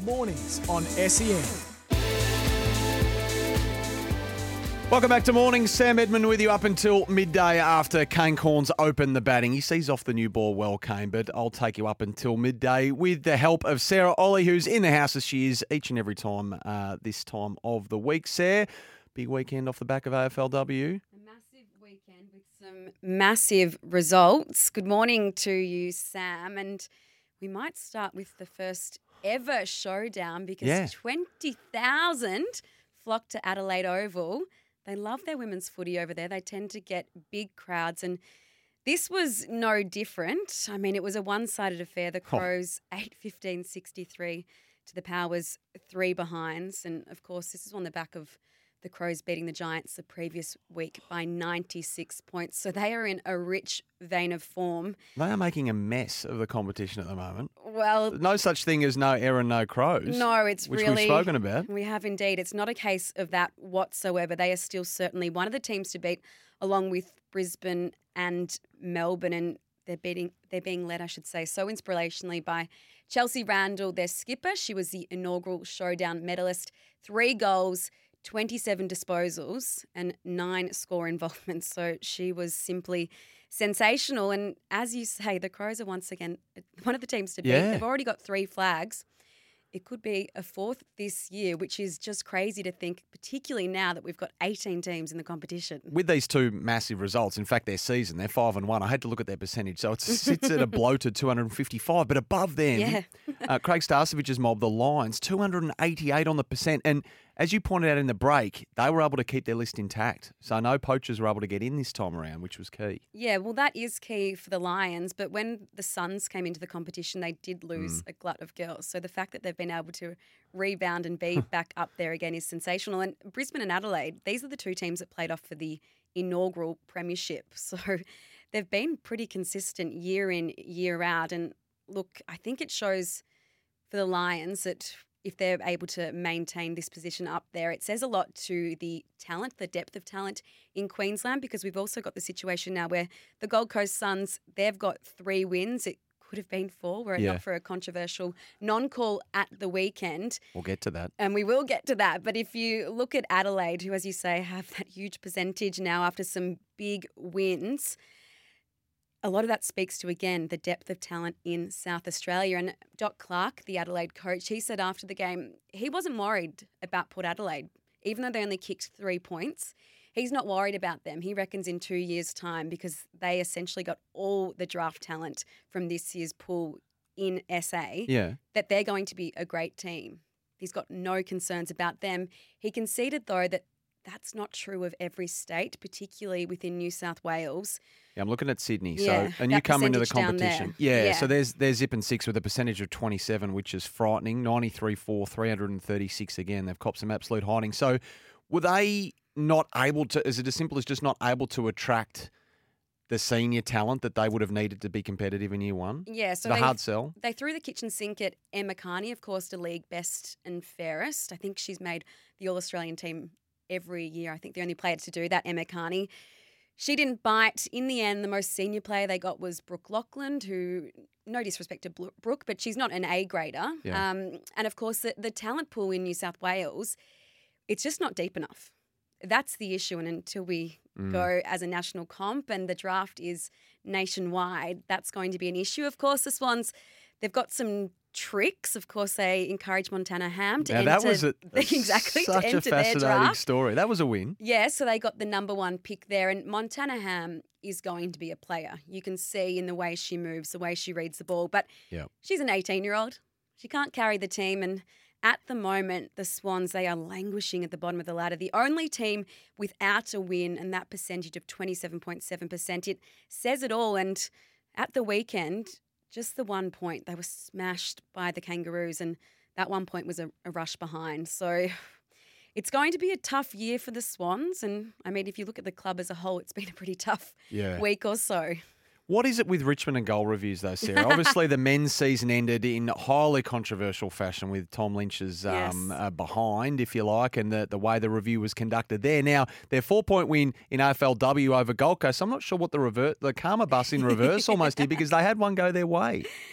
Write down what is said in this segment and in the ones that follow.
Mornings on SEN. Welcome back to Mornings. Sam Edmund with you up until midday after Kane Cornes open the batting. He sees off the new ball well, Kane, but I'll take you up until midday with the help of Sarah Ollie, who's in the house as she is each and every time this time of the week. Sarah, big weekend off the back of AFLW. A massive weekend with some massive results. Good morning to you, Sam. And we might start with the first ever showdown because 20,000 flocked to Adelaide Oval. They love their women's footy over there. They tend to get big crowds, and this was no different. I mean, it was a one-sided affair. The Crows 8-15-63 to the Powers 3 behinds, and of course, this is on the back of the Crows beating the Giants the previous week by 96 points. So they are in a rich vein of form. They are making a mess of the competition at the moment. Well, No such thing as no error, no Crows. no, it's which really... we've spoken about. We have indeed. It's not a case of that whatsoever. They are still certainly one of the teams to beat, along with Brisbane and Melbourne, and they're being led, I should say, so inspirationally by Chelsea Randall, their skipper. She was the inaugural showdown medalist. 3 goals, 27 disposals and 9 score involvements. So she was simply sensational. And as you say, the Crows are once again one of the teams to beat. Yeah. They've already got 3 flags. It could be a 4th this year, which is just crazy to think, particularly now that we've got 18 teams in the competition. With these 2 massive results, in fact, their season, they're 5-1. I had to look at their percentage. So it sits at a bloated 255, but above them, Craig Starcevich's mob, the Lions, 288 on the percent. And as you pointed out in the break, they were able to keep their list intact. So no poachers were able to get in this time around, which was key. Yeah, well, that is key for the Lions. But when the Suns came into the competition, they did lose a glut of girls. So the fact that they've been able to rebound and be back up there again is sensational. And Brisbane and Adelaide, these are the 2 teams that played off for the inaugural premiership. So they've been pretty consistent year in, year out. And look, I think it shows for the Lions that if they're able to maintain this position up there, it says a lot to the talent, the depth of talent in Queensland, because we've also got the situation now where the Gold Coast Suns, they've got 3 wins. It could have been 4 were it not for a controversial non-call at the weekend. We'll get to that. And we will get to that. But if you look at Adelaide, who, as you say, have that huge percentage now after some big wins, a lot of that speaks to, again, the depth of talent in South Australia. And Doc Clark, the Adelaide coach, he said after the game he wasn't worried about Port Adelaide. Even though they only kicked 3 points, he's not worried about them. He reckons in 2 years' time, because they essentially got all the draft talent from this year's pool in SA, that they're going to be a great team. He's got no concerns about them. He conceded, though, that that's not true of every state, particularly within New South Wales. Yeah, I'm looking at Sydney. Yeah, so, and you come into the percentage down competition. there. So they're zipping 6 with a percentage of 27, which is frightening. 93-4, 336 again. They've copped some absolute hiding. So were they not able to, is it as simple as just not able to attract the senior talent that they would have needed to be competitive in year 1? Yeah, so the hard sell. They threw the kitchen sink at Emma Carney, of course, the league best and fairest. I think she's made the All-Australian team every year. I think the only player to do that, Emma Carney. She didn't bite. In the end, the most senior player they got was Brooke Loughlin, who, no disrespect to Brooke, but she's not an A-grader. Yeah. And, of course, the talent pool in New South Wales, it's just not deep enough. That's the issue. And until we go as a national comp and the draft is nationwide, that's going to be an issue. Of course, the Swans, they've got some tricks. Of course, they encouraged Montana Ham to enter. That was such a fascinating story. That was a win. Yeah, so they got the number 1 pick there, and Montana Ham is going to be a player. You can see in the way she moves, the way she reads the ball, but she's an 18-year-old. She can't carry the team, and at the moment, the Swans, they are languishing at the bottom of the ladder. The only team without a win, and that percentage of 27.7%, it says it all. And at the weekend, just the 1 point, they were smashed by the Kangaroos, and that 1 point was a rush behind. So it's going to be a tough year for the Swans. And, I mean, if you look at the club as a whole, it's been a pretty tough week or so. What is it with Richmond and goal reviews, though, Sarah? Obviously, the men's season ended in highly controversial fashion with Tom Lynch's behind, if you like, and the way the review was conducted there. Now, their 4-point win in AFLW over Gold Coast, I'm not sure what the karma bus in reverse almost did, because they had one go their way.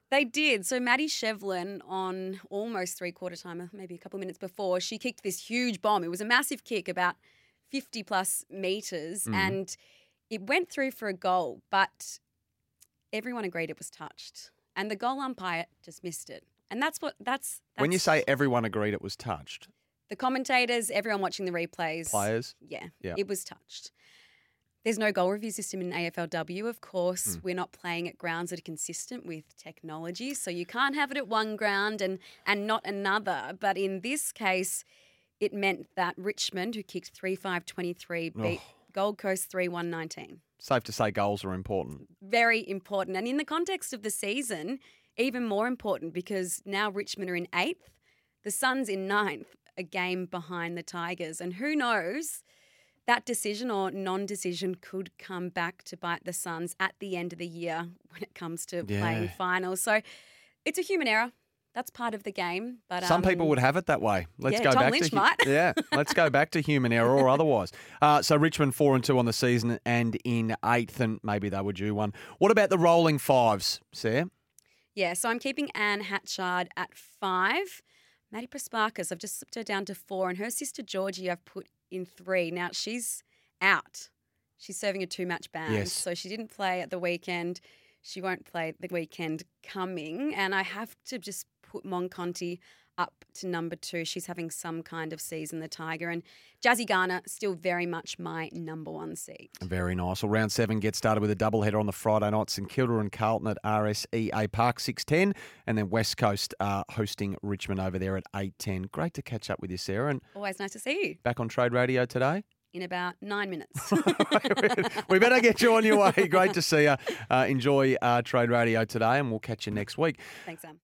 They did. So Maddie Shevlin on almost three-quarter time, maybe a couple of minutes before, she kicked this huge bomb. It was a massive kick, about 50 plus metres, and it went through for a goal, but everyone agreed it was touched. And the goal umpire just missed it. And that's When you say everyone agreed it was touched. the commentators, everyone watching the replays. Players? Yeah, Yeah. it was touched. There's no goal review system in AFLW. Of course, we're not playing at grounds that are consistent with technology, so you can't have it at one ground and not another. But in this case, it meant that Richmond, who kicked 3-5-23, beat Gold Coast 3-1-19. Safe to say goals are important. Very important. And in the context of the season, even more important because now Richmond are in 8th, the Suns in 9th, a game behind the Tigers. And who knows, that decision or non-decision could come back to bite the Suns at the end of the year when it comes to playing finals. So it's a human error. That's part of the game. But some people would have it that way. Let's go Tom back Lynch to might. let's go back to human error or otherwise. So Richmond 4-2 on the season and in 8th, and maybe they were due one. What about the rolling fives, Sarah? Yeah, so I'm keeping Anne Hatchard at 5. Maddie Prasparkas, I've just slipped her down to 4, and her sister Georgie I've put in 3. Now, she's out. She's serving a 2-match ban. Yes. So she didn't play at the weekend. She won't play the weekend coming. And I have to just put Monconti up to number 2. She's having some kind of season, the Tiger. And Jazzy Garner, still very much my number 1 seed. Very nice. Well, round 7 gets started with a doubleheader on the Friday night. St Kilda and Carlton at RSEA Park, 6:10. And then West Coast hosting Richmond over there at 8:10. Great to catch up with you, Sarah. And Always nice to see you. back on Trade Radio today? In about 9 minutes. We better get you on your way. Great to see you. Enjoy Trade Radio today, and we'll catch you next week. Thanks, Sam.